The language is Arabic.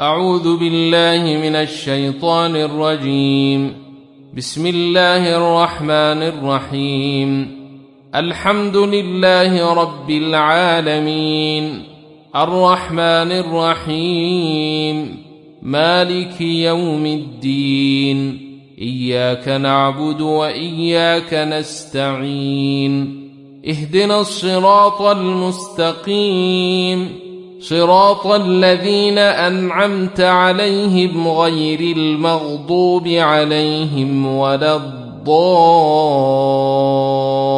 أعوذ بالله من الشيطان الرجيم. بسم الله الرحمن الرحيم. الحمد لله رب العالمين، الرحمن الرحيم، مالك يوم الدين، إياك نعبد وإياك نستعين، اهدنا الصراط المستقيم، صراط الذين أنعمت عليهم غير المغضوب عليهم ولا الضالين.